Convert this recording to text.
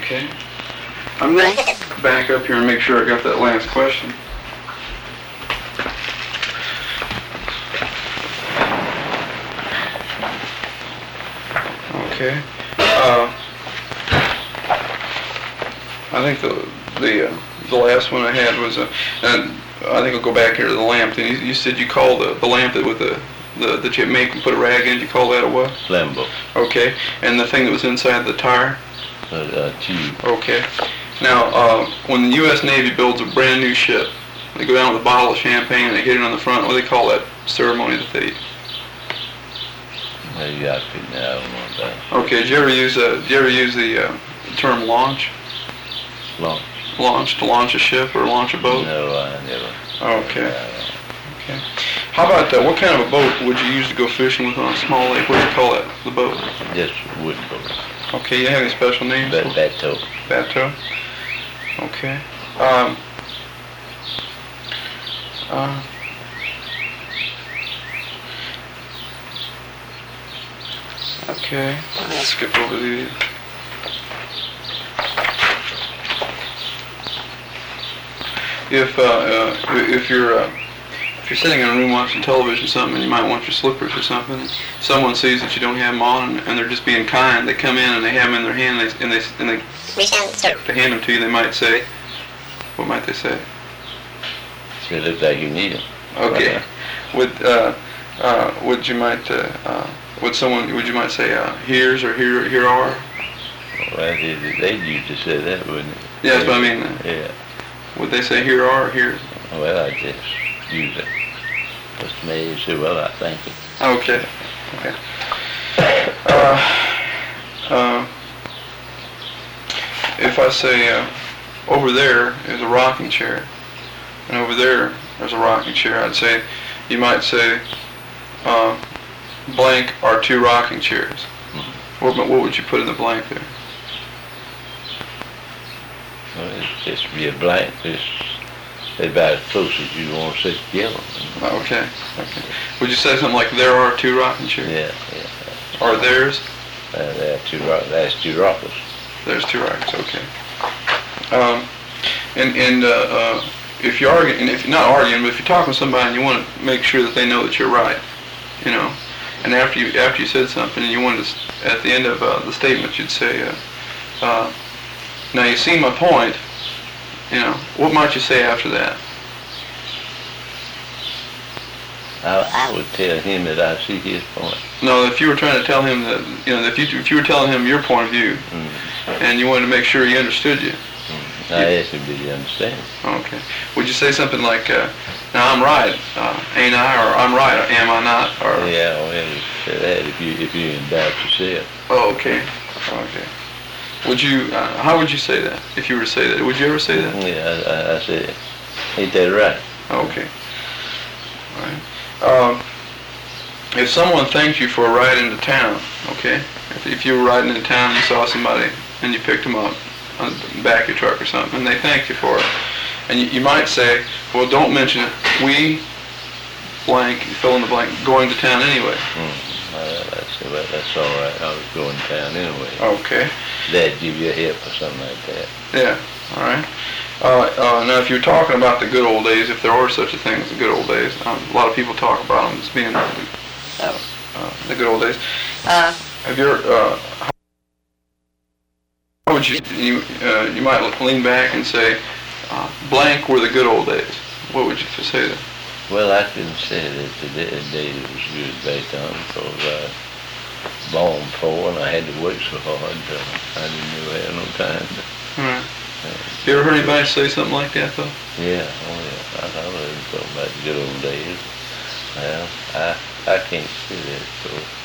Okay. I'm going to back up here and make sure I got that last question. Okay. I think the last one I had was and I think I'll go back here to the lamp. And you said you call the lamp that with that you make and put a rag in. You call that a what? Lambo. Okay. And the thing that was inside the tire? Tube. Okay. Now, when the U.S. Navy builds a brand new ship, they go down with a bottle of champagne and they hit it on the front. What do they call that ceremony that they? Well, you got to pick me. I don't know that. Okay. Did you ever use the term launch? Launch. Launch, to launch a ship or launch a boat? No, I never. Okay. Okay. How about what kind of a boat would you use to go fishing with on a small lake? What do you call that? The boat? Just wooden boat. Okay. You have any special names? Bateau. Bateau. Okay. Okay. Let's skip over these. If you're sitting in a room watching television or something, and you might want your slippers or something, someone sees that you don't have them on, and they're just being kind. They come in and they have them in their hand, and they reach out and start to hand them to you. They might say, what might they say? It looks like you need them. Okay. Would you might say here's or here are? Well, they used to say that, wouldn't it? Yeah, that's what I mean. Yeah. Would they say here are or here? Well, I just use it. What's made you say, well, I think it. Okay. Okay. If I say over there is a rocking chair, and over there's a rocking chair, you might say blank are two rocking chairs. Mm-hmm. What would you put in the blank there? Well, it's just be a blank. It's about as close as you want to say together. Okay. Okay. Would you say something like there are two rocking chairs? Yeah. Or there's? That's two rockers. There's two rockers. Okay. If you're arguing, and if you're not arguing, but if you're talking to somebody and you want to make sure that they know that you're right, and after you said something and you wanted to, at the end of the statement, you'd say, now you see my point, what might you say after that? I would tell him that I see his point. No, if you were trying to tell him that, if you were telling him your point of view, and you wanted to make sure he understood you. I asked him, did he understand? Okay. Would you say something like, now I'm right, ain't I, or I'm right, am I not? Or yeah, well, you say that if you're in doubt yourself. Oh, okay. Okay. Would you, how would you say that, if you were to say that? Would you ever say that? Yeah, I said, ain't that right? Okay. All right. If someone thanked you for a ride into town, okay? If you were riding into town and you saw somebody and you picked them up on the back of your truck or something, and they thanked you for it, and you might say, well, don't mention it. We, blank, fill in the blank, going to town anyway. That's all right. I was going to town anyway. Okay. That'd give you a hip or something like that. Yeah. All right. Now, if you're talking about the good old days, if there are such a thing as the good old days, a lot of people talk about them as being the good old days. Have you ever, how would you might lean back and say, blank were the good old days. What would you say then? Well, I couldn't say that the day was good based on because I was born poor and I had to work so hard I didn't really have no time to. Right. You ever heard anybody say something like that though? Yeah, I heard them talking about the good old days. Well, I can't see that, so